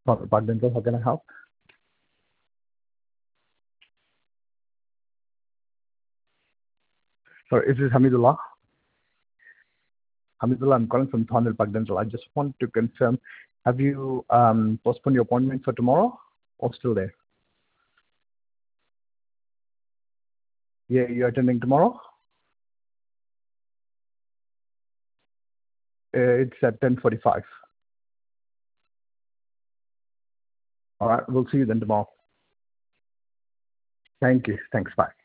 Park Dental, how can I help? Sorry, is this Hamidullah? Hamidullah, I'm calling from Thornhill Park Dental. I just want to confirm, have you postponed your appointment for tomorrow or still there? Yeah, you're attending tomorrow? It's at 10:45. All right, we'll see you then tomorrow. Thank you. Thanks. Bye.